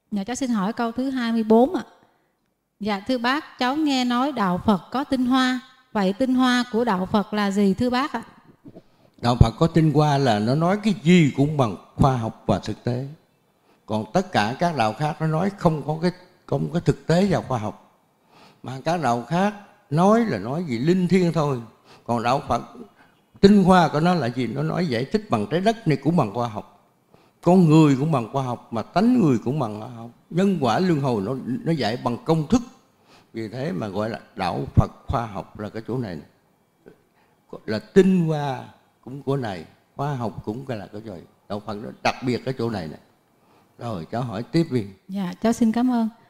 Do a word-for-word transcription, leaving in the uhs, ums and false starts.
Dạ cháu xin hỏi câu thứ hai mươi bốn ạ. Dạ thưa bác, cháu nghe nói đạo Phật có tinh hoa. Vậy tinh hoa của đạo Phật là gì thưa bác ạ? Đạo Phật có tinh hoa là nó nói cái gì cũng bằng khoa học và thực tế. Còn tất cả các đạo khác nó nói không có cái không có thực tế và khoa học. Mà các đạo khác nói là nói gì linh thiêng thôi. Còn đạo Phật tinh hoa của nó là gì? Nó nói giải thích bằng trái đất này cũng bằng khoa học. Con người cũng bằng khoa học, mà tánh người cũng bằng khoa học. Nhân quả luân hồi nó nó dạy bằng công thức. Vì thế mà gọi là đạo Phật khoa học là cái chỗ này, này. Là tinh hoa cũng của này, khoa học cũng là cái chỗ này. Đạo Phật nó đặc biệt cái chỗ này này. Rồi cháu hỏi tiếp đi. Dạ cháu xin cảm ơn.